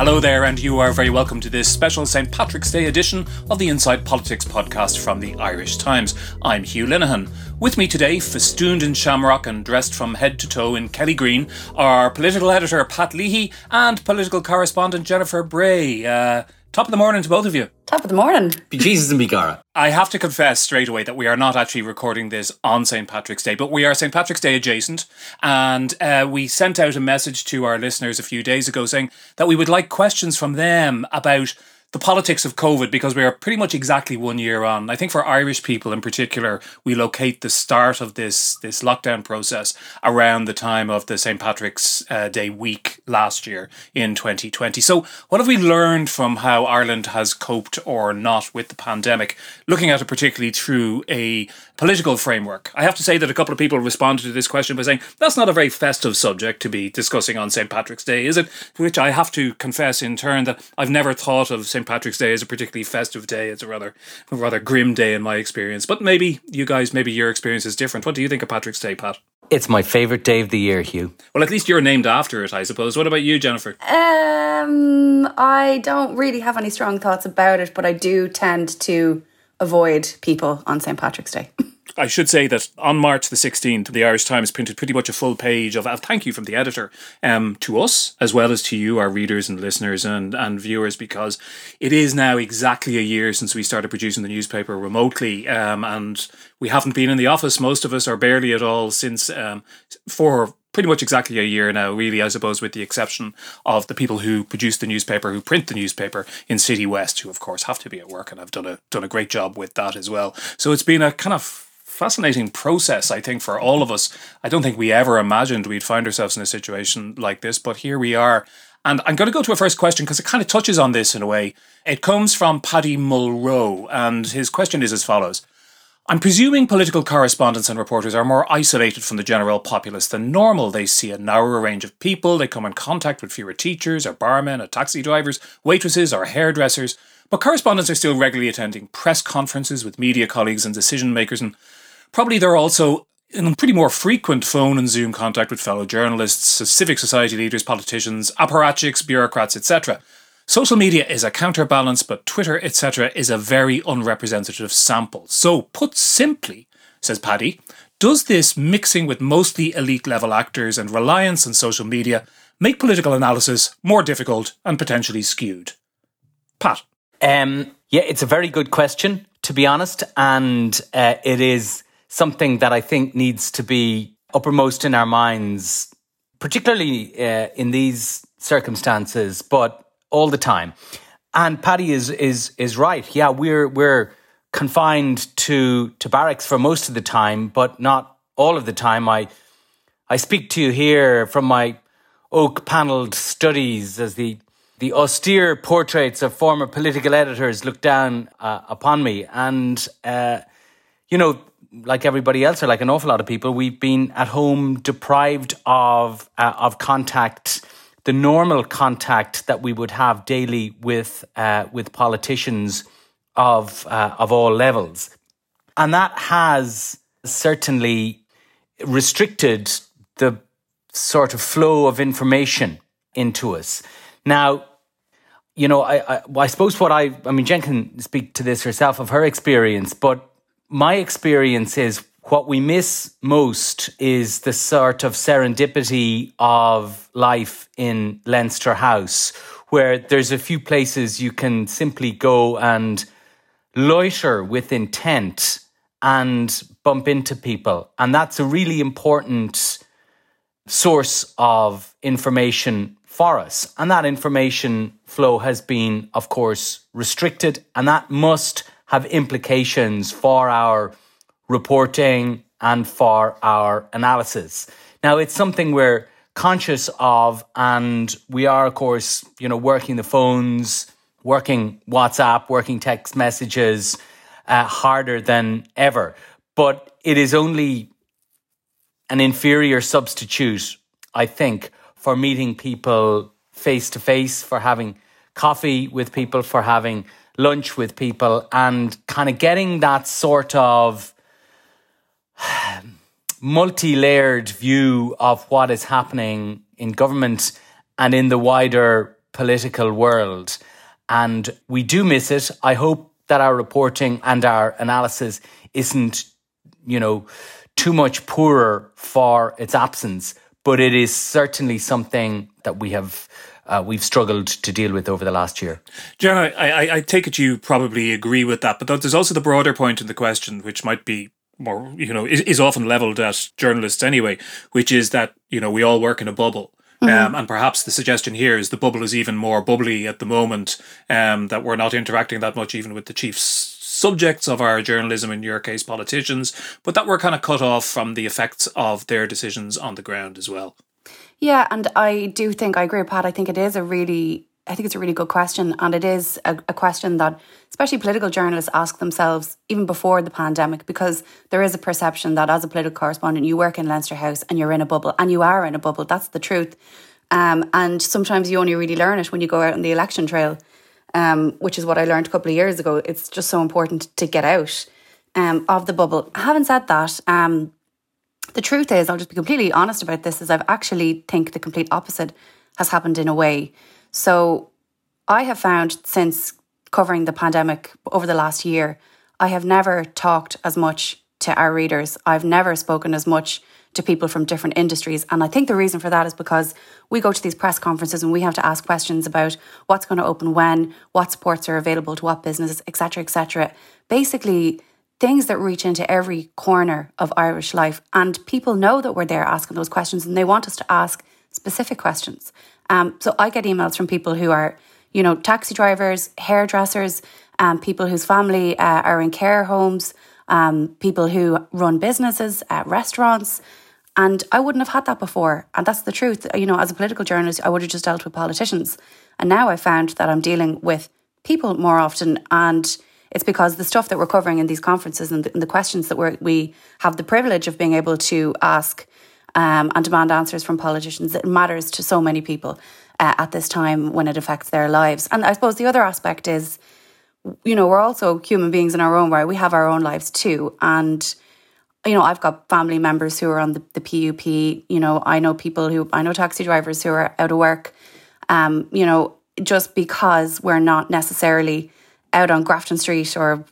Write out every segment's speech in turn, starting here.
Hello there, and you are very welcome to this special St. Patrick's Day edition of the Inside Politics podcast from the Irish Times. I'm Hugh Linehan. With me today, festooned in shamrock and dressed from head to toe in Kelly Green, are political editor Pat Leahy and political correspondent Jennifer Bray. Top of the morning to both of you. Top of the morning. Be Jesus and be Gara. I have to confess straight away that we are not actually recording this on St. Patrick's Day, but we are St. Patrick's Day adjacent. And we sent out a message to our listeners a few days ago saying that we would like questions from them about the politics of COVID, because we are pretty much exactly 1 year on. I think for Irish people in particular, we locate the start of this lockdown process around the time of the St. Patrick's Day week last year in 2020. So what have we learned from how Ireland has coped or not with the pandemic, looking at it particularly through a political framework? I have to say that a couple of people responded to this question by saying, that's not a very festive subject to be discussing on St. Patrick's Day, is it? Which I have to confess in turn that I've never thought of St. Patrick's Day as a particularly festive day. It's a rather grim day in my experience. But maybe you guys, maybe your experience is different. What do you think of Patrick's Day, Pat? It's my favourite day of the year, Hugh. Well, at least you're named after it, I suppose. What about you, Jennifer? I don't really have any strong thoughts about it, but I do tend to avoid people on St. Patrick's Day. I should say that on March the 16th, the Irish Times printed pretty much a full page of thank you from the editor to us, as well as to you, our readers and listeners and viewers, because it is now exactly a year since we started producing the newspaper remotely, and we haven't been in the office, most of us, or barely at all, since for pretty much exactly a year now, really, I suppose, with the exception of the people who produce the newspaper, who print the newspaper in City West, who of course have to be at work and have done a great job with that as well. So it's been a kind of fascinating process, I think, for all of us. I don't think we ever imagined we'd find ourselves in a situation like this, but here we are. And I'm going to go to a first question because it kind of touches on this in a way. It comes from Paddy Mulroe, and his question is as follows. I'm presuming political correspondents and reporters are more isolated from the general populace than normal. They see a narrower range of people, they come in contact with fewer teachers or barmen or taxi drivers, waitresses or hairdressers. But correspondents are still regularly attending press conferences with media colleagues and decision makers, and probably they're also in pretty more frequent phone and Zoom contact with fellow journalists, civic society leaders, politicians, apparatchiks, bureaucrats, etc. Social media is a counterbalance, but Twitter, etc. is a very unrepresentative sample. So, put simply, says Paddy, does this mixing with mostly elite level actors and reliance on social media make political analysis more difficult and potentially skewed? Pat? Yeah, it's a very good question, to be honest, and it is something that I think needs to be uppermost in our minds, particularly in these circumstances, but all the time. And Paddy is right. Yeah, we're confined to barracks for most of the time, but not all of the time. I speak to you here from my oak-panelled studies as the austere portraits of former political editors look down upon me. And, like everybody else, or like an awful lot of people, we've been at home deprived of contact, the normal contact that we would have daily with politicians of all levels. And that has certainly restricted the sort of flow of information into us. Now, I suppose Jen can speak to this herself of her experience, but my experience is what we miss most is the sort of serendipity of life in Leinster House, where there's a few places you can simply go and loiter with intent and bump into people. And that's a really important source of information for us. And that information flow has been, of course, restricted, and that must have implications for our reporting and for our analysis. Now, it's something we're conscious of, and we are, of course, working the phones, working WhatsApp, working text messages harder than ever. But it is only an inferior substitute, I think, for meeting people face to face, for having coffee with people, for having lunch with people, and kind of getting that sort of multi-layered view of what is happening in government and in the wider political world. And we do miss it. I hope that our reporting and our analysis isn't, too much poorer for its absence. But it is certainly something that we've struggled to deal with over the last year. Jenna, I take it you probably agree with that, but there's also the broader point in the question, which might be more, is often levelled at journalists anyway, which is that, we all work in a bubble. And perhaps the suggestion here is the bubble is even more bubbly at the moment, that we're not interacting that much even with the chief subjects of our journalism, in your case politicians, but that we're kind of cut off from the effects of their decisions on the ground as well. Yeah, and I do think, I agree with Pat, I think it's a really good question, and it is a question that especially political journalists ask themselves even before the pandemic, because there is a perception that as a political correspondent you work in Leinster House and you're in a bubble, and you are in a bubble, that's the truth. And sometimes you only really learn it when you go out on the election trail, which is what I learned a couple of years ago. It's just so important to get out of the bubble. Having said that, the truth is, I'll just be completely honest about this, is I've actually think the complete opposite has happened in a way. So I have found since covering the pandemic over the last year, I have never talked as much to our readers. I've never spoken as much to people from different industries. And I think the reason for that is because we go to these press conferences and we have to ask questions about what's going to open when, what supports are available to what businesses, etc., etc. Basically, things that reach into every corner of Irish life. And people know that we're there asking those questions and they want us to ask specific questions. So I get emails from people who are, taxi drivers, hairdressers, people whose family are in care homes, people who run businesses, restaurants. And I wouldn't have had that before. And that's the truth. As a political journalist, I would have just dealt with politicians. And now I found that I'm dealing with people more often. And it's because the stuff that we're covering in these conferences and the questions that we have the privilege of being able to ask and demand answers from politicians, it matters to so many people at this time when it affects their lives. And I suppose the other aspect is, we're also human beings in our own way. We have our own lives too. And, I've got family members who are on the PUP. I know taxi drivers who are out of work. Just because we're not necessarily out on Grafton Street or,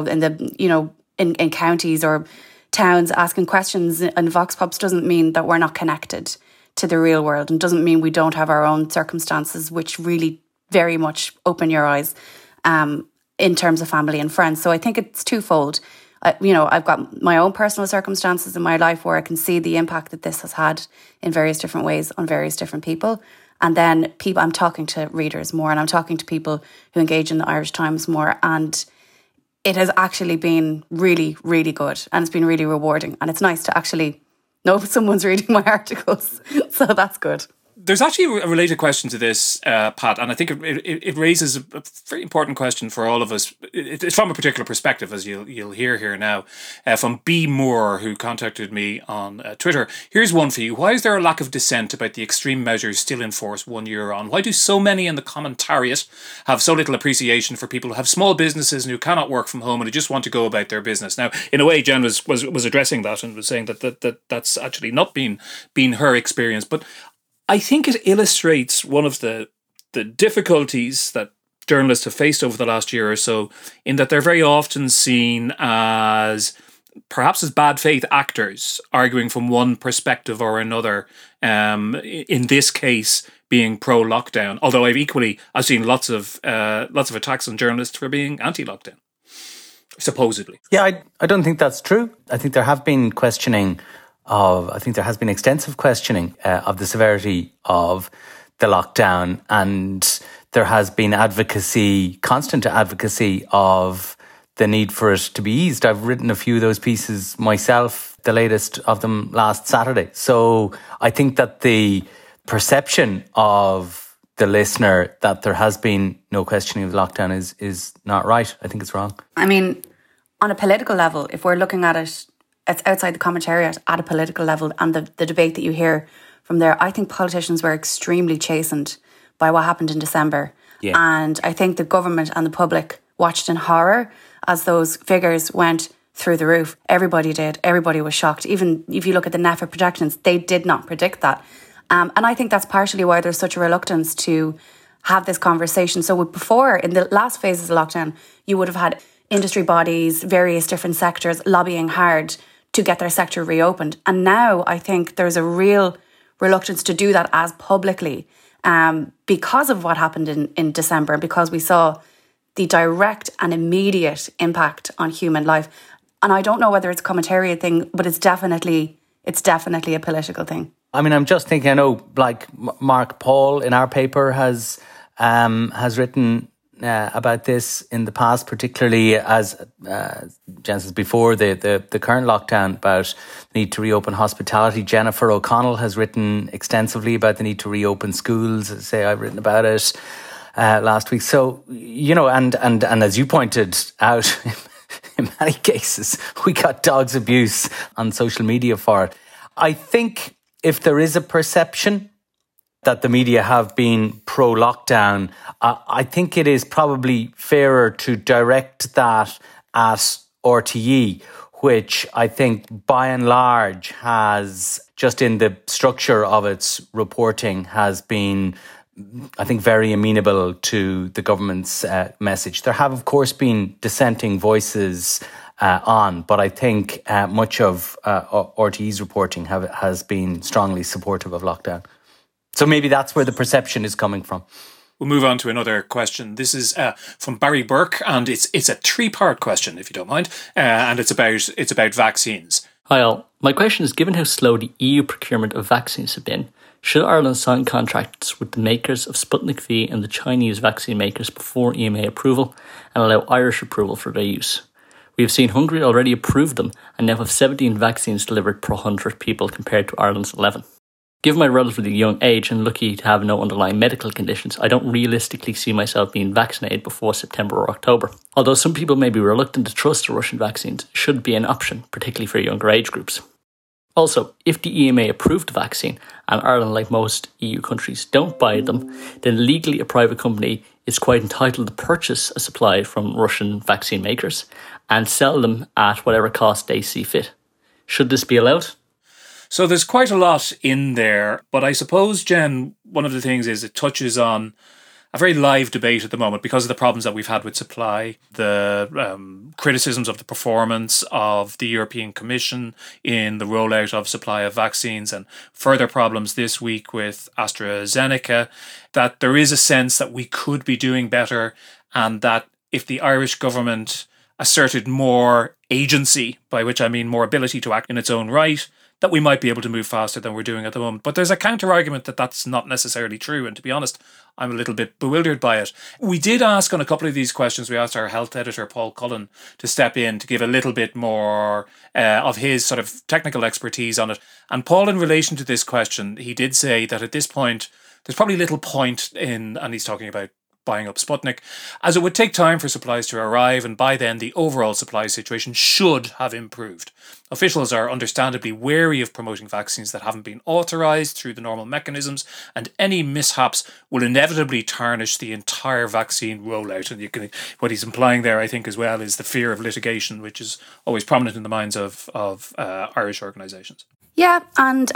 in counties or towns asking questions in vox pops doesn't mean that we're not connected to the real world, and doesn't mean we don't have our own circumstances, which really very much open your eyes in terms of family and friends. So I think it's twofold. I've got my own personal circumstances in my life where I can see the impact that this has had in various different ways on various different people. And then I'm talking to readers more, and I'm talking to people who engage in the Irish Times more. And it has actually been really, really good. And it's been really rewarding. And it's nice to actually know someone's reading my articles. So that's good. There's actually a related question to this, Pat, and I think it raises a very important question for all of us. It's from a particular perspective, as you'll hear here now, from B. Moore, who contacted me on Twitter. Here's one for you. Why is there a lack of dissent about the extreme measures still in force 1 year on? Why do so many in the commentariat have so little appreciation for people who have small businesses and who cannot work from home and who just want to go about their business? Now, in a way, Jen was addressing that and was saying that's actually not been her experience, but I think it illustrates one of the difficulties that journalists have faced over the last year or so, in that they're very often seen as perhaps as bad faith actors arguing from one perspective or another, in this case being pro-lockdown, although I've seen lots of attacks on journalists for being anti-lockdown, supposedly. Yeah, I don't think that's true. I think there have been there has been extensive questioning of the severity of the lockdown, and there has been constant advocacy of the need for it to be eased. I've written a few of those pieces myself, the latest of them last Saturday. So I think that the perception of the listener that there has been no questioning of the lockdown is not right. I think it's wrong. I mean, on a political level, if we're looking at it, it's outside the commentariat at a political level, and the debate that you hear from there, I think politicians were extremely chastened by what happened in December. Yeah. And I think the government and the public watched in horror as those figures went through the roof. Everybody did. Everybody was shocked. Even if you look at the NEFA projections, they did not predict that. And I think that's partially why there's such a reluctance to have this conversation. So before, in the last phases of lockdown, you would have had industry bodies, various different sectors lobbying hard to get their sector reopened. And now I think there's a real reluctance to do that as publicly because of what happened in December, and because we saw the direct and immediate impact on human life. And I don't know whether it's a commentariat thing, but it's definitely a political thing. I mean, I'm just thinking, I know, like Mark Paul in our paper has written about this in the past, particularly as Jen says before the current lockdown, about the need to reopen hospitality. Jennifer O'Connell has written extensively about the need to reopen schools. Say, I've written about it last week. So, you know, and as you pointed out, in many cases, we got dogs abuse on social media for it. I think if there is a perception that the media have been pro-lockdown, I think it is probably fairer to direct that at RTE, which I think by and large has, just in the structure of its reporting, has been, I think, very amenable to the government's message. There have, of course, been dissenting voices but I think much of RTE's reporting has been strongly supportive of lockdown. So maybe that's where the perception is coming from. We'll move on to another question. This is from Barry Burke, and it's a 3-part question, if you don't mind, and it's about vaccines. Hi all. My question is, given how slow the EU procurement of vaccines have been, should Ireland sign contracts with the makers of Sputnik V and the Chinese vaccine makers before EMA approval and allow Irish approval for their use? We have seen Hungary already approve them and now have 17 vaccines delivered per 100 people compared to Ireland's 11. Given my relatively young age and lucky to have no underlying medical conditions, I don't realistically see myself being vaccinated before September or October. Although some people may be reluctant to trust the Russian vaccines, it should be an option, particularly for younger age groups. Also, if the EMA approved the vaccine, and Ireland, like most EU countries, don't buy them, then legally a private company is quite entitled to purchase a supply from Russian vaccine makers and sell them at whatever cost they see fit. Should this be allowed? So there's quite a lot in there, but I suppose, Jen, one of the things is it touches on a very live debate at the moment because of the problems that we've had with supply, the criticisms of the performance of the European Commission in the rollout of supply of vaccines, and further problems this week with AstraZeneca, that there is a sense that we could be doing better, and that if the Irish government asserted more agency, by which I mean more ability to act in its own right, that we might be able to move faster than we're doing at the moment. But there's a counter-argument that that's not necessarily true, and to be honest, I'm a little bit bewildered by it. We did ask on a couple of these questions, we asked our health editor, Paul Cullen, to step in to give a little bit more of his sort of technical expertise on it. And Paul, in relation to this question, he did say that at this point, there's probably little point in, and he's talking about buying up Sputnik, as it would take time for supplies to arrive, and by then the overall supply situation should have improved. Officials are understandably wary of promoting vaccines that haven't been authorised through the normal mechanisms, and any mishaps will inevitably tarnish the entire vaccine rollout. And what he's implying there, I think, as well, is the fear of litigation, which is always prominent in the minds of Irish organisations. Yeah, and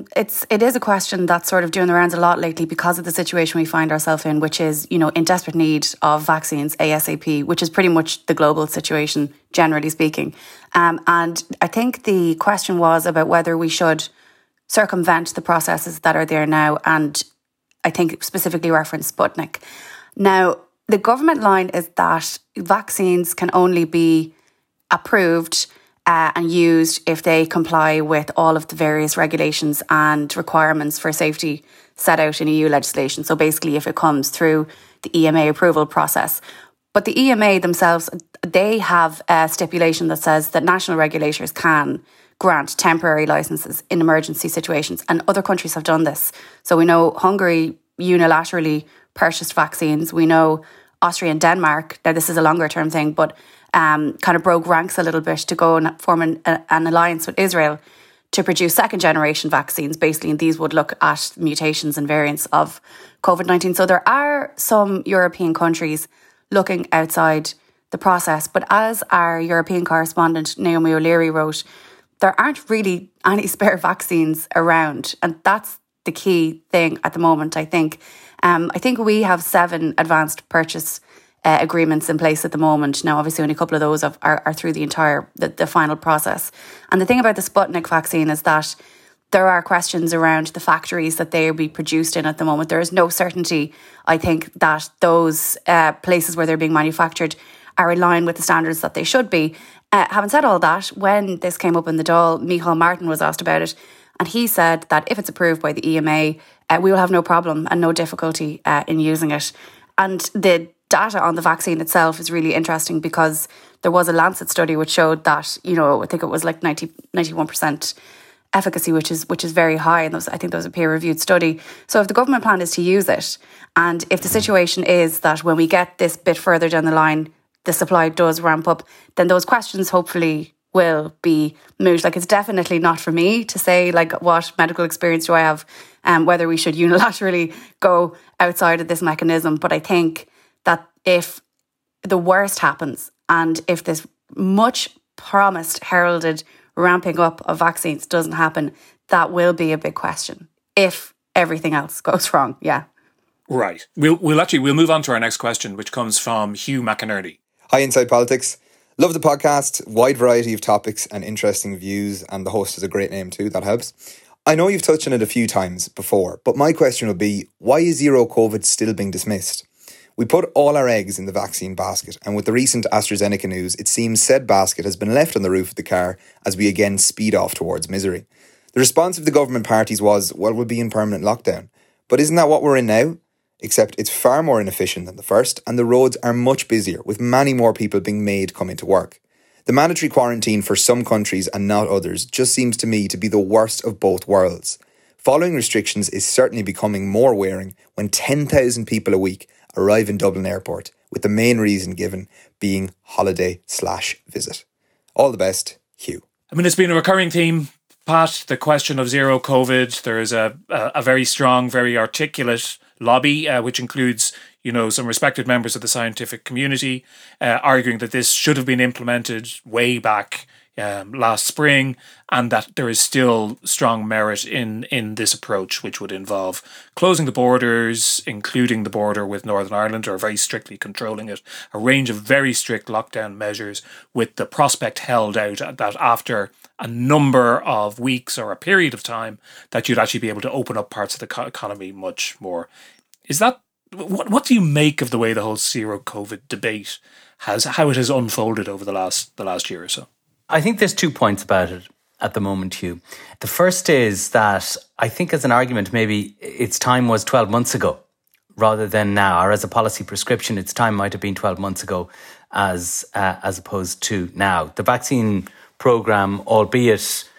it is a question that's sort of doing the rounds a lot lately because of the situation we find ourselves in, which is, in desperate need of vaccines ASAP, which is pretty much the global situation, generally speaking. And I think the question was about whether we should circumvent the processes that are there now, and I think specifically reference Sputnik. Now, the government line is that vaccines can only be approved and used if they comply with all of the various regulations and requirements for safety set out in EU legislation. So basically, if it comes through the EMA approval process. But the EMA themselves, they have a stipulation that says that national regulators can grant temporary licenses in emergency situations, and other countries have done this. So we know Hungary unilaterally purchased vaccines. We know Austria and Denmark, now this is a longer term thing, but kind of broke ranks a little bit to go and form an alliance with Israel to produce second generation vaccines, basically, and these would look at mutations and variants of COVID-19. So there are some European countries looking outside the process, but as our European correspondent Naomi O'Leary wrote, there aren't really any spare vaccines around, and that's the key thing at the moment, I think. I think we have 7 advanced purchase agreements in place at the moment. Now, obviously, only a couple of those are through the final process. And the thing about the Sputnik vaccine is that there are questions around the factories that they will be produced in at the moment. There is no certainty, I think, that those places where they're being manufactured are in line with the standards that they should be. Having said all that, when this came up in the Dáil, Micheál Martin was asked about it, and he said that if it's approved by the EMA, we will have no problem and no difficulty in using it. And the data on the vaccine itself is really interesting because there was a Lancet study which showed that, I think it was like 91% efficacy, which is very high, and I think there was a peer-reviewed study. So if the government plan is to use it, and if the situation is that when we get this bit further down the line, the supply does ramp up, then those questions hopefully will be moot. Like, it's definitely not for me to say, like, what medical experience do I have, whether we should unilaterally go outside of this mechanism. But I think that if the worst happens, and if this much promised, heralded ramping up of vaccines doesn't happen, that will be a big question if everything else goes wrong. Yeah. Right. We'll move on to our next question, which comes from Hugh McInerney. Hi, Inside Politics. Love the podcast, wide variety of topics and interesting views, and the host has a great name too, that helps. I know you've touched on it a few times before, but my question would be, why is zero COVID still being dismissed? We put all our eggs in the vaccine basket, and with the recent AstraZeneca news, it seems said basket has been left on the roof of the car as we again speed off towards misery. The response of the government parties was, well, we'll be in permanent lockdown. But isn't that what we're in now? Except it's far more inefficient than the first, and the roads are much busier, with many more people being made come into work. The mandatory quarantine for some countries and not others just seems to me to be the worst of both worlds. Following restrictions is certainly becoming more wearing when 10,000 people a week arrive in Dublin Airport, with the main reason given being holiday/visit. All the best, Hugh. I mean, it's been a recurring theme, Pat, the question of zero COVID. There is a very strong, very articulate lobby, which includes, some respected members of the scientific community, arguing that this should have been implemented way back last spring, and that there is still strong merit in this approach, which would involve closing the borders, including the border with Northern Ireland, or very strictly controlling it, a range of very strict lockdown measures, with the prospect held out that after a number of weeks or a period of time that you'd actually be able to open up parts of the economy much more. Is that what do you make of the way the whole zero COVID debate how it has unfolded over the last year or so? I think there's 2 points about it at the moment, Hugh. The first is that I think as an argument, maybe its time was 12 months ago rather than now, or as a policy prescription, its time might have been 12 months ago as opposed to now. The vaccine programme, albeit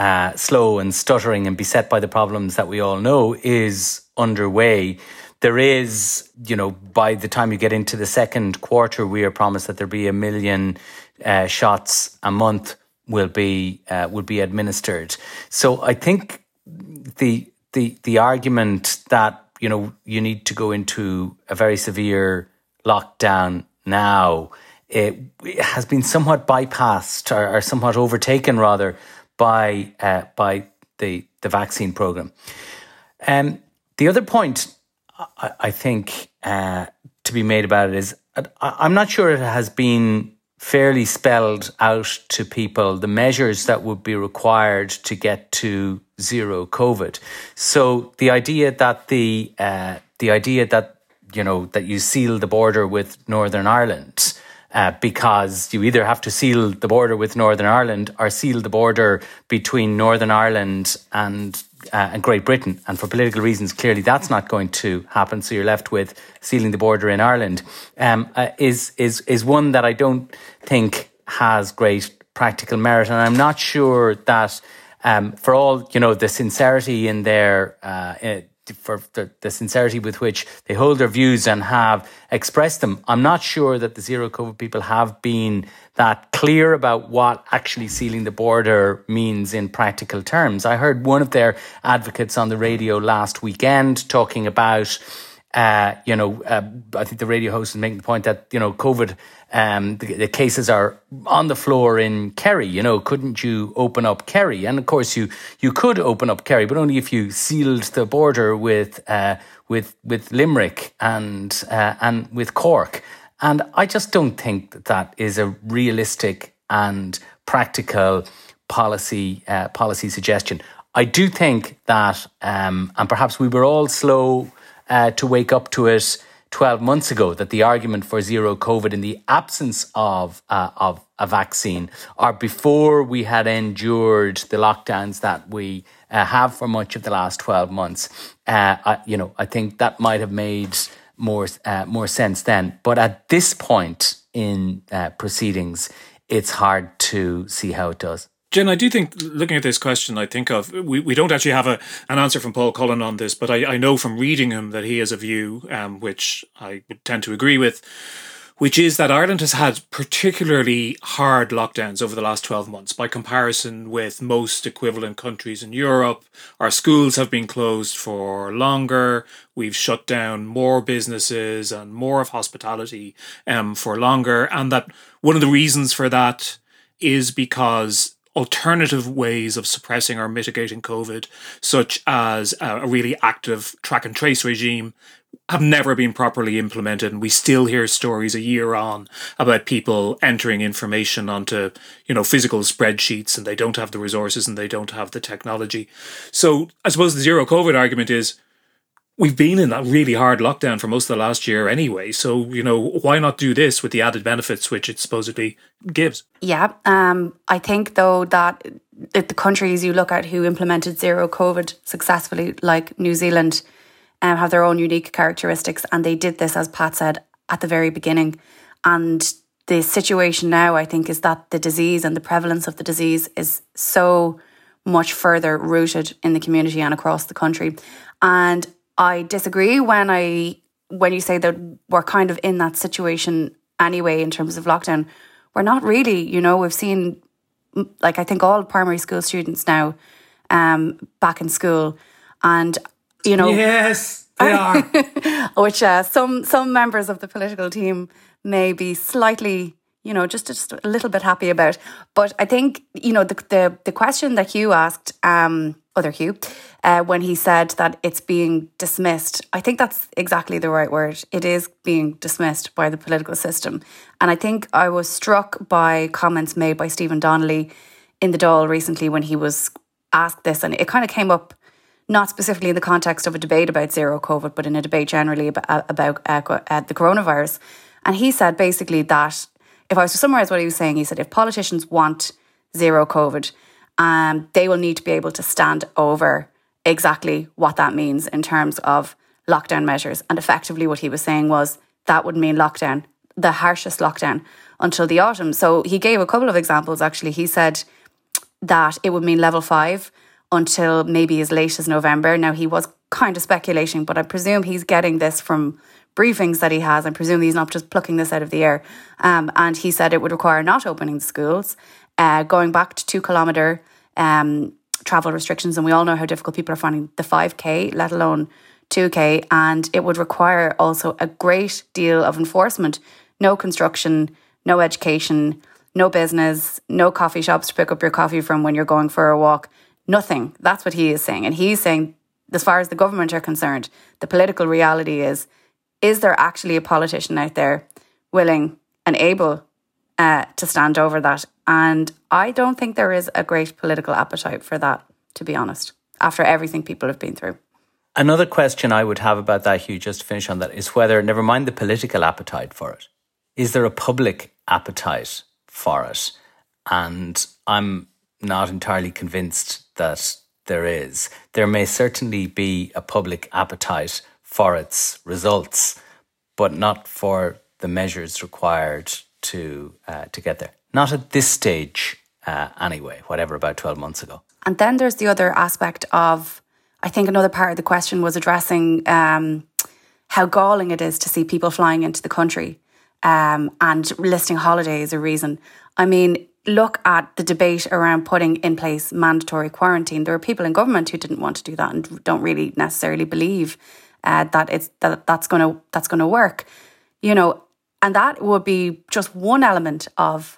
slow and stuttering and beset by the problems that we all know, is underway. There is, by the time you get into the second quarter, we are promised that there'll be 1 million shots a month will be administered. So I think the argument that you need to go into a very severe lockdown now, it has been somewhat bypassed or somewhat overtaken rather by the vaccine program. The other point I think to be made about it is I'm not sure it has been fairly spelled out to people the measures that would be required to get to zero COVID. So the idea that that you seal the border with Northern Ireland because you either have to seal the border with Northern Ireland or seal the border between Northern Ireland and Great Britain. And for political reasons, clearly that's not going to happen. So you're left with sealing the border in Ireland, is one that I don't think has great practical merit. And I'm not sure that for all, the sincerity in their, for the sincerity with which they hold their views and have expressed them, I'm not sure that the zero COVID people have been that clear about what actually sealing the border means in practical terms. I heard one of their advocates on the radio last weekend talking about I think the radio host is making the point that, COVID, the cases are on the floor in Kerry. Couldn't you open up Kerry? And of course, you could open up Kerry, but only if you sealed the border with Limerick and with Cork. And I just don't think that is a realistic and practical policy suggestion. I do think that, and perhaps we were all slow to wake up to it 12 months ago, that the argument for zero COVID in the absence of a vaccine, or before we had endured the lockdowns that we have for much of the last 12 months, I think that might have made more sense then. But at this point in proceedings, it's hard to see how it does. Jen, I do think, looking at this question, I think of, we don't actually have an answer from Paul Cullen on this, but I know from reading him that he has a view, which I would tend to agree with, which is that Ireland has had particularly hard lockdowns over the last 12 months by comparison with most equivalent countries in Europe. Our schools have been closed for longer. We've shut down more businesses and more of hospitality for longer. And that one of the reasons for that is because alternative ways of suppressing or mitigating COVID, such as a really active track and trace regime, have never been properly implemented. And we still hear stories a year on about people entering information onto, physical spreadsheets, and they don't have the resources and they don't have the technology. So I suppose the zero COVID argument is, we've been in a really hard lockdown for most of the last year anyway. So, why not do this with the added benefits which it supposedly gives? Yeah. I think, though, that the countries you look at who implemented zero COVID successfully, like New Zealand, have their own unique characteristics. And they did this, as Pat said, at the very beginning. And the situation now, I think, is that the disease and the prevalence of the disease is so much further rooted in the community and across the country. And I disagree when you say that we're kind of in that situation anyway in terms of lockdown. We're not really, we've seen, I think all primary school students now back in school, and yes, they are. Which some members of the political team may be slightly, just a little bit happy about. But I think, the question that Hugh asked, other Hugh, when he said that it's being dismissed, I think that's exactly the right word. It is being dismissed by the political system. And I think I was struck by comments made by Stephen Donnelly in the Dáil recently when he was asked this. And it kind of came up, not specifically in the context of a debate about zero COVID, but in a debate generally about the coronavirus. And he said basically that, if I was to summarise what he was saying, he said if politicians want zero COVID, they will need to be able to stand over exactly what that means in terms of lockdown measures. And effectively what he was saying was that would mean lockdown, the harshest lockdown, until the autumn. So he gave a couple of examples, actually. He said that it would mean level 5 until maybe as late as November. Now, he was kind of speculating, but I presume he's getting this from briefings that he has. I presume he's not just plucking this out of the air. And he said it would require not opening the schools, going back to 2 kilometre travel restrictions. And we all know how difficult people are finding the 5K, let alone 2K. And it would require also a great deal of enforcement. No construction, no education, no business, no coffee shops to pick up your coffee from when you're going for a walk. Nothing. That's what he is saying. And he's saying, as far as the government are concerned, the political reality is there actually a politician out there willing and able to stand over that? And I don't think there is a great political appetite for that, to be honest, after everything people have been through. Another question I would have about that, Hugh, just to finish on that, is whether, never mind the political appetite for it, is there a public appetite for it? And I'm not entirely convinced that there is. There may certainly be a public appetite for its results, but not for the measures required to get there. Not at this stage, anyway, whatever, about 12 months ago. And then there's the other aspect of, I think another part of the question was addressing how galling it is to see people flying into the country and listing holiday as a reason. I mean, look at the debate around putting in place mandatory quarantine. There are people in government who didn't want to do that and don't really necessarily believe that's going to work, you know, and that would be just one element of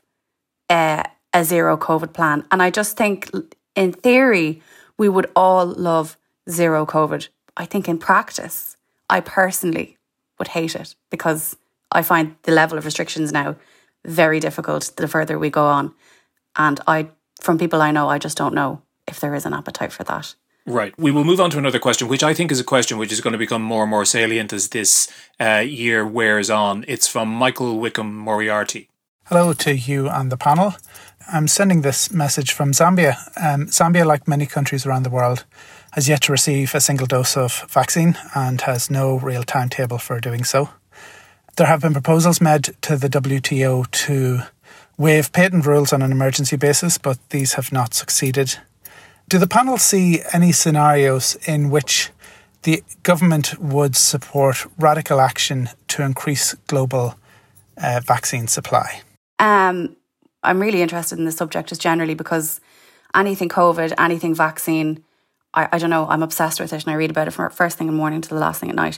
a zero COVID plan. And I just think, in theory, we would all love zero COVID. I think in practice, I personally would hate it, because I find the level of restrictions now very difficult the further we go on. And from people I know, I just don't know if there is an appetite for that. Right. We will move on to another question, which I think is a question which is going to become more and more salient as this year wears on. It's from Michael Wickham Moriarty. Hello to you and the panel. I'm sending this message from Zambia. Zambia, like many countries around the world, has yet to receive a single dose of vaccine and has no real timetable for doing so. There have been proposals made to the WTO to waive patent rules on an emergency basis, but these have not succeeded. Do the panel see any scenarios in which the government would support radical action to increase global vaccine supply? I'm really interested in this subject just generally, because anything COVID, anything vaccine, I don't know, I'm obsessed with it, and I read about it from first thing in the morning to the last thing at night.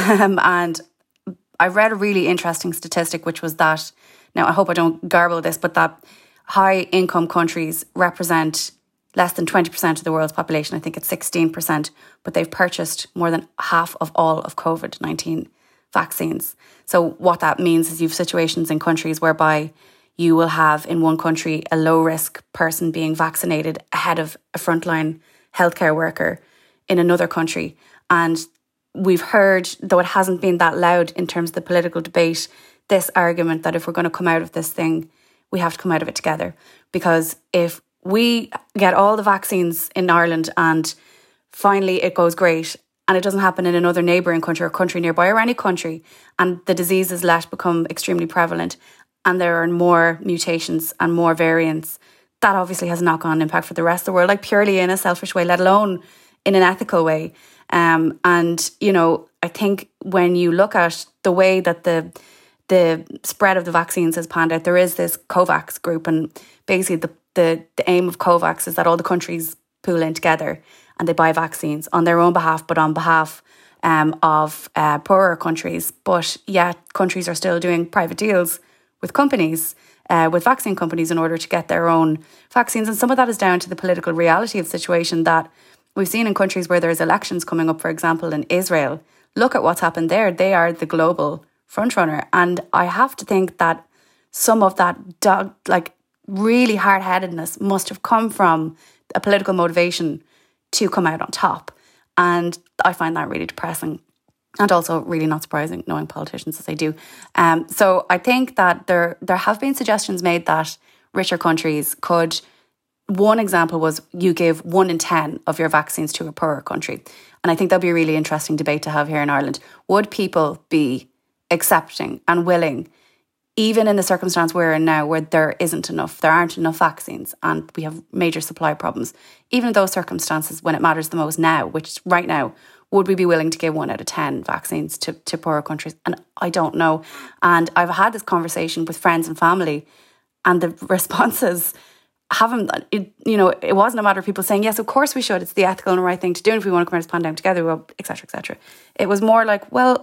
And I read a really interesting statistic, which was that, now I hope I don't garble this, but that high income countries represent less than 20% of the world's population. I think it's 16%, but they've purchased more than half of all of COVID-19 vaccines. So what that means is you've situations in countries whereby you will have in one country a low risk person being vaccinated ahead of a frontline healthcare worker in another country. And we've heard, though it hasn't been that loud in terms of the political debate, this argument that if we're going to come out of this thing, we have to come out of it together. Because if we get all the vaccines in Ireland and finally it goes great, and it doesn't happen in another neighbouring country or country nearby or any country, and the disease is let become extremely prevalent and there are more mutations and more variants, that obviously has a knock-on impact for the rest of the world, like purely in a selfish way, let alone in an ethical way. And, you know, I think when you look at the way that the spread of the vaccines has panned out, there is this COVAX group, and basically the aim of COVAX is that all the countries pool in together and they buy vaccines on their own behalf, but on behalf of poorer countries. But yet countries are still doing private deals with companies, with vaccine companies, in order to get their own vaccines. And some of that is down to the political reality of the situation that we've seen in countries where there's elections coming up, for example, in Israel. Look at what's happened there. They are the global frontrunner. And I have to think that some of that really hard-headedness must have come from a political motivation to come out on top. And I find that really depressing, and also really not surprising, knowing politicians as I do. So I think that there have been suggestions made that richer countries could, one example was you give 1 in 10 of your vaccines to a poorer country. And I think that'd be a really interesting debate to have here in Ireland. Would people be accepting and willing, even in the circumstance we're in now, where there aren't enough vaccines and we have major supply problems, even in those circumstances when it matters the most now, which is right now, would we be willing to give 1 out of 10 vaccines to poorer countries? And I don't know. And I've had this conversation with friends and family, and the responses it wasn't a matter of people saying, yes, of course we should, it's the ethical and right thing to do, and if we want to come out of this pandemic together, well, et cetera, et cetera. It was more like, well,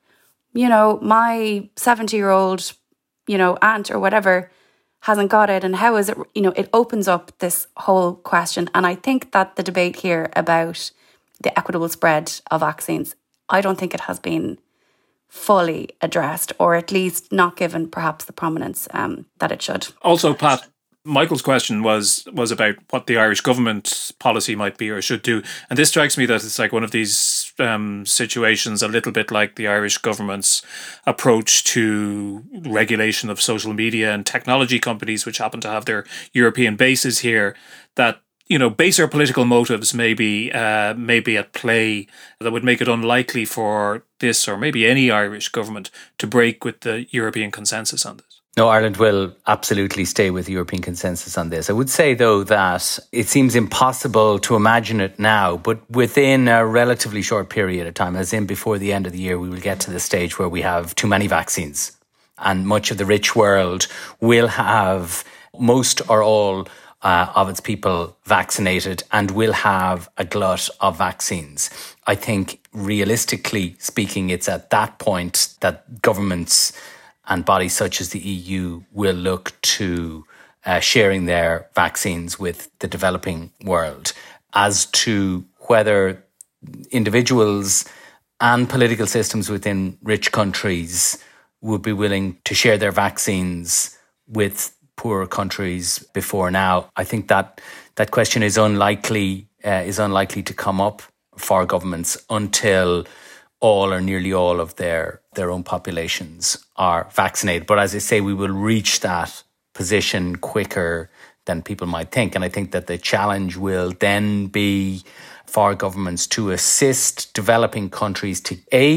my 70-year-old, aunt or whatever hasn't got it, and how is it, it opens up this whole question. And I think that the debate here about the equitable spread of vaccines, I don't think it has been fully addressed, or at least not given perhaps the prominence that it should. Also, Pat, Michael's question was about what the Irish government policy might be or should do. And this strikes me that it's like one of these situations, a little bit like the Irish government's approach to regulation of social media and technology companies, which happen to have their European bases here, that baser political motives may be at play that would make it unlikely for this or maybe any Irish government to break with the European consensus on this. No, Ireland will absolutely stay with the European consensus on this. I would say, though, that it seems impossible to imagine it now, but within a relatively short period of time, as in before the end of the year, we will get to the stage where we have too many vaccines, and much of the rich world will have most or all of its people vaccinated and will have a glut of vaccines. I think realistically speaking, it's at that point that governments and bodies such as the EU will look to sharing their vaccines with the developing world. As to whether individuals and political systems within rich countries would be willing to share their vaccines with poorer countries before now, I think that question is unlikely to come up for governments until all or nearly all of their own populations are vaccinated. But as I say, we will reach that position quicker than people might think. And I think that the challenge will then be for governments to assist developing countries to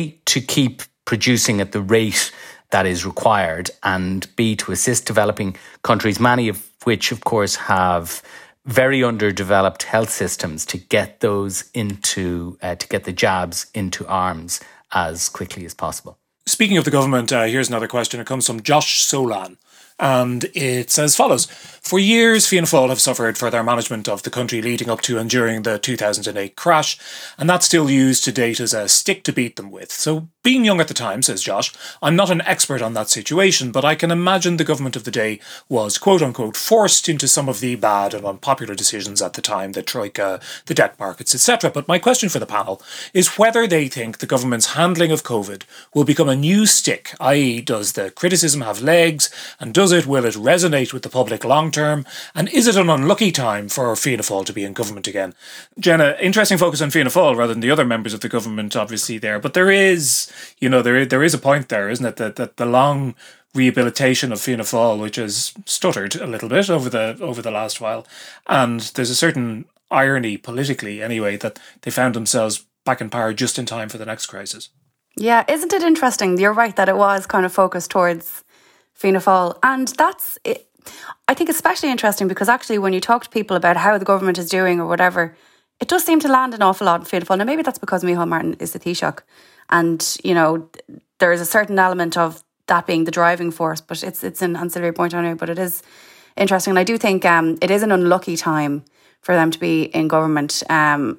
keep producing at the rate that is required, and B, to assist developing countries, many of which, of course, have very underdeveloped health systems, to get those into, to get the jabs into arms as quickly as possible. Speaking of the government, here's another question. It comes from Josh Solan. And it's as follows. For years, Fianna Fáil have suffered for their management of the country leading up to and during the 2008 crash, and that's still used to date as a stick to beat them with. So, being young at the time, says Josh, I'm not an expert on that situation, but I can imagine the government of the day was, quote-unquote, forced into some of the bad and unpopular decisions at the time, the Troika, the debt markets, etc. But my question for the panel is whether they think the government's handling of COVID will become a new stick, i.e. does the criticism have legs, and will it resonate with the public long term? And is it an unlucky time for Fianna Fáil to be in government again? Jenna, interesting focus on Fianna Fáil rather than the other members of the government, obviously, there. But there is, there is a point there, isn't it? That the long rehabilitation of Fianna Fáil, which has stuttered a little bit over the last while. And there's a certain irony, politically anyway, that they found themselves back in power just in time for the next crisis. Yeah, isn't it interesting? You're right that it was kind of focused towards Fianna Fáil. And that's, I think, especially interesting because actually when you talk to people about how the government is doing or whatever, it does seem to land an awful lot in Fianna Fáil. Now, maybe that's because Micheál Martin is the Taoiseach and, there is a certain element of that being the driving force, but it's an ancillary point on it, but it is interesting. And I do think it is an unlucky time for them to be in government. And,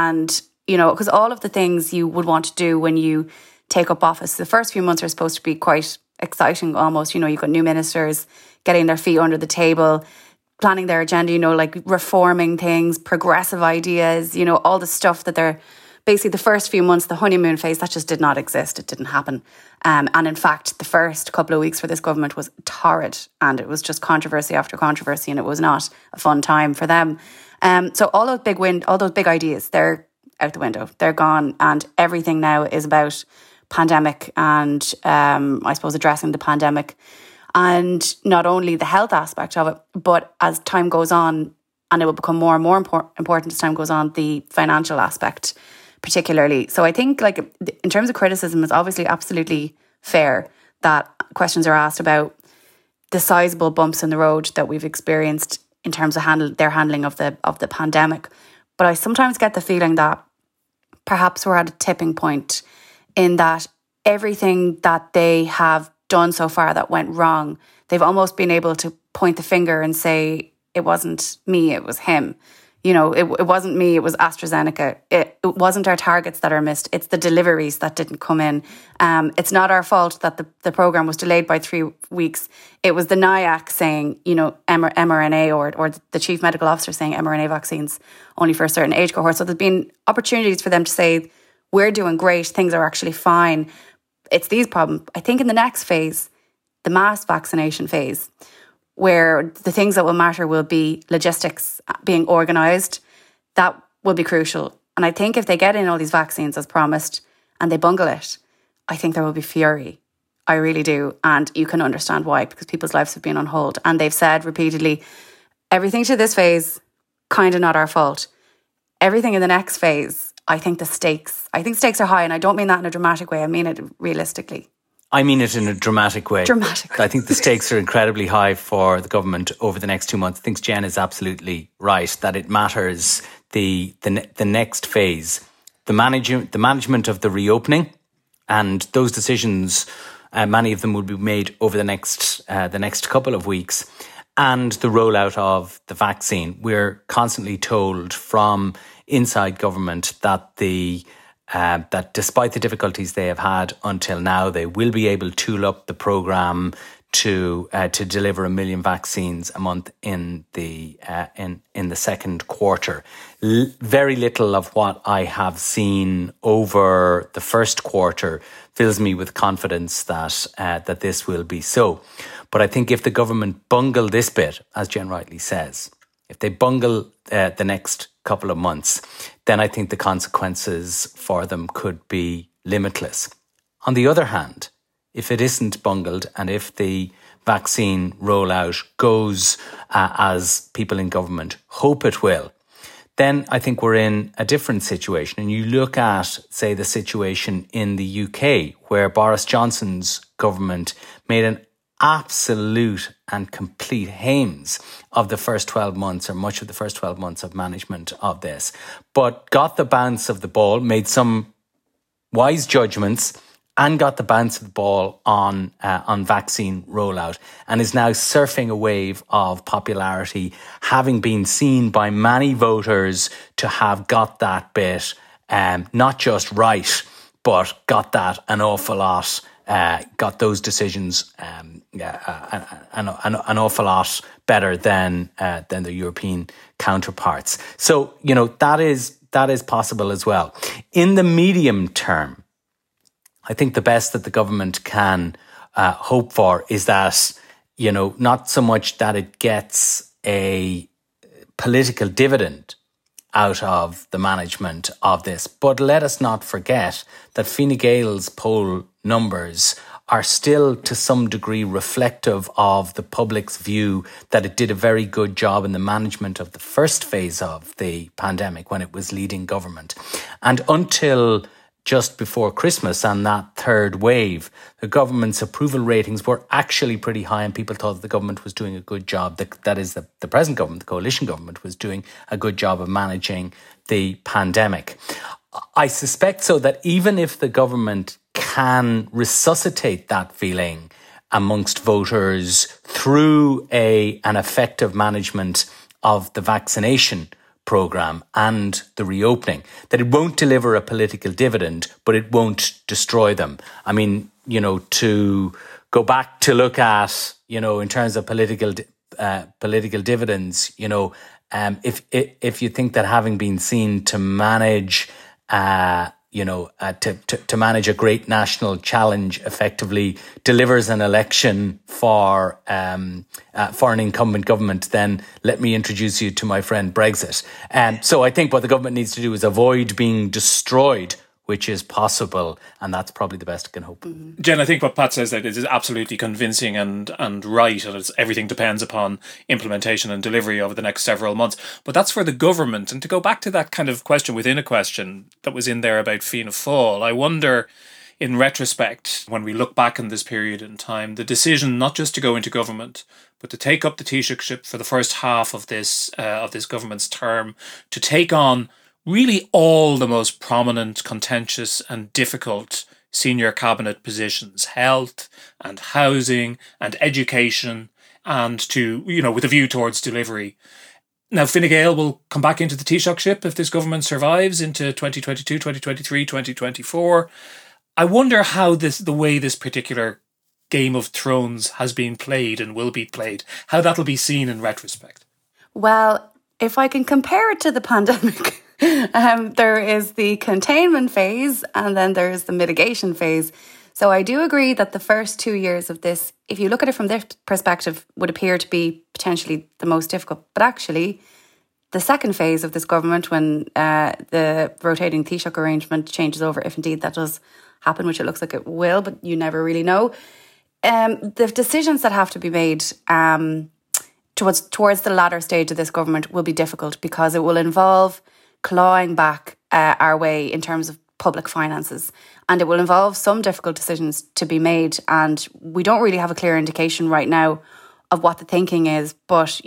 because all of the things you would want to do when you take up office, the first few months are supposed to be quite exciting almost. You've got new ministers getting their feet under the table, planning their agenda, like reforming things, progressive ideas, all the stuff that they're basically the first few months, the honeymoon phase, that just did not exist. It didn't happen. And in fact, the first couple of weeks for this government was torrid and it was just controversy after controversy and it was not a fun time for them. So all those big ideas, they're out the window. They're gone and everything now is about pandemic and I suppose addressing the pandemic and not only the health aspect of it, but as time goes on, and it will become more and more important as time goes on, the financial aspect particularly. So I think in terms of criticism, it's obviously absolutely fair that questions are asked about the sizable bumps in the road that we've experienced in terms of their handling of the pandemic. But I sometimes get the feeling that perhaps we're at a tipping point in that everything that they have done so far that went wrong, they've almost been able to point the finger and say, it wasn't me, it was him. It wasn't me, it was AstraZeneca. It wasn't our targets that are missed, it's the deliveries that didn't come in. It's not our fault that the programme was delayed by 3 weeks. It was the NIAC saying, mRNA or the chief medical officer saying mRNA vaccines only for a certain age cohort. So there's been opportunities for them to say, we're doing great, things are actually fine. It's these problems. I think in the next phase, the mass vaccination phase, where the things that will matter will be logistics being organised, that will be crucial. And I think if they get in all these vaccines as promised and they bungle it, I think there will be fury. I really do. And you can understand why, because people's lives have been on hold. And they've said repeatedly, everything to this phase, kind of not our fault. Everything in the next phase, I think stakes are high. And I don't mean that in a dramatic way. I mean it realistically. I mean it in a dramatic way. I think the stakes are incredibly high for the government over the next 2 months. I think Jen is absolutely right that it matters the next phase, the management of the reopening, and those decisions, many of them will be made over the next couple of weeks. and the rollout of the vaccine. We're constantly told from inside government that that despite the difficulties they have had until now, they will be able to tool up the programme to deliver 1 million vaccines a month in the second quarter. Very little of what I have seen over the first quarter fills me with confidence that this will be so. But I think if the government bungle this bit, as Jen rightly says, if they bungle the next couple of months, then I think the consequences for them could be limitless. On the other hand, if it isn't bungled and if the vaccine rollout goes as people in government hope it will, then I think we're in a different situation. And you look at, say, the situation in the UK, where Boris Johnson's government made an absolute and complete hames of the first 12 months, or much of the first 12 months of management of this, but got the bounce of the ball, made some wise judgments, and got the bounce of the ball on vaccine rollout, and is now surfing a wave of popularity, having been seen by many voters to have got that bit not just right, but got that an awful lot, got those decisions an awful lot better than the European counterparts. So, that is possible as well. In the medium term, I think the best that the government can hope for is that, not so much that it gets a political dividend out of the management of this, but let us not forget that Fine Gael's poll numbers are still to some degree reflective of the public's view that it did a very good job in the management of the first phase of the pandemic when it was leading government. And until just before Christmas and that third wave, the government's approval ratings were actually pretty high and people thought the government was doing a good job. That is, the present government, the coalition government, was doing a good job of managing the pandemic. I suspect so that even if the government can resuscitate that feeling amongst voters through an effective management of the vaccination programme and the reopening, that it won't deliver a political dividend, but it won't destroy them. I mean, to go back to look at, in terms of political dividends, if you think that having been seen to manage to manage a great national challenge effectively delivers an election for an incumbent government, then let me introduce you to my friend Brexit. So I think what the government needs to do is avoid being destroyed, which is possible, and that's probably the best it can hope. Mm-hmm. Jen, I think what Pat says that is absolutely convincing and right, and everything depends upon implementation and delivery over the next several months. But that's for the government. And to go back to that kind of question within a question that was in there about Fianna Fáil, I wonder, in retrospect, when we look back on this period in time, the decision not just to go into government, but to take up the Taoiseachship for the first half of this government's term, to take on really all the most prominent, contentious and difficult senior cabinet positions, health and housing and education, and to, with a view towards delivery. Now, Fine Gael will come back into the Taoiseachship if this government survives into 2022, 2023, 2024. I wonder how the way this particular Game of Thrones has been played and will be played, how that'll be seen in retrospect. Well, if I can compare it to the pandemic, there is the containment phase and then there's the mitigation phase. So I do agree that the first 2 years of this, if you look at it from this perspective, would appear to be potentially the most difficult. But actually, the second phase of this government, when the rotating Taoiseach arrangement changes over, if indeed that does happen, which it looks like it will, but you never really know, the decisions that have to be made towards the latter stage of this government will be difficult, because it will involve clawing back our way in terms of public finances, and it will involve some difficult decisions to be made, and we don't really have a clear indication right now of what the thinking is, but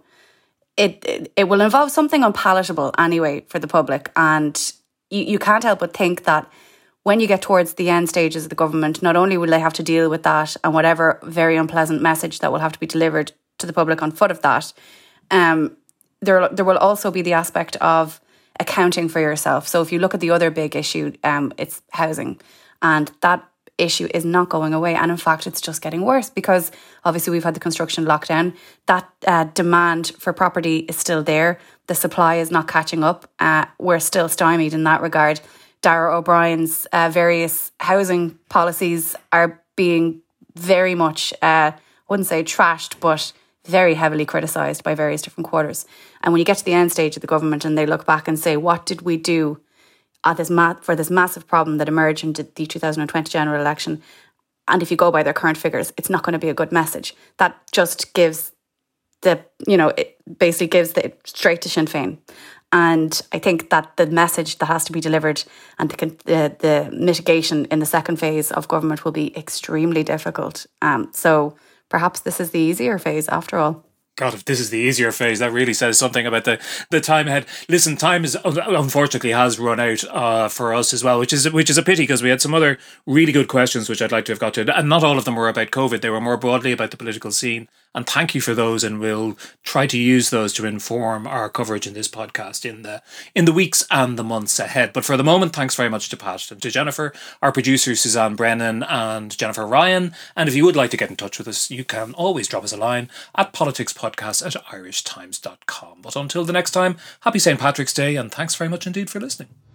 it will involve something unpalatable anyway for the public, and you can't help but think that when you get towards the end stages of the government, not only will they have to deal with that and whatever very unpleasant message that will have to be delivered to the public on foot of that. There will also be the aspect of accounting for yourself. So if you look at the other big issue, it's housing, and that issue is not going away, and in fact it's just getting worse, because obviously we've had the construction lockdown. That demand for property is still there. The supply is not catching up. We're still stymied in that regard. Darragh O'Brien's various housing policies are being very much, I wouldn't say trashed, but very heavily criticised by various different quarters. And when you get to the end stage of the government and they look back and say, what did we do at for this massive problem that emerged in the 2020 general election? And if you go by their current figures, it's not going to be a good message. That just gives it basically gives it straight to Sinn Féin. And I think that the message that has to be delivered and the mitigation in the second phase of government will be extremely difficult. So perhaps this is the easier phase after all. God, if this is the easier phase, that really says something about the time ahead. Listen, time is unfortunately has run out for us as well, which is a pity, because we had some other really good questions which I'd like to have got to, and not all of them were about COVID. They were more broadly about the political scene. And thank you for those, and we'll try to use those to inform our coverage in this podcast in the weeks and the months ahead. But for the moment, thanks very much to Pat and to Jennifer, our producer Suzanne Brennan and Jennifer Ryan. And if you would like to get in touch with us, you can always drop us a line at politicspodcast@irishtimes.com. But until the next time, happy St. Patrick's Day, and thanks very much indeed for listening.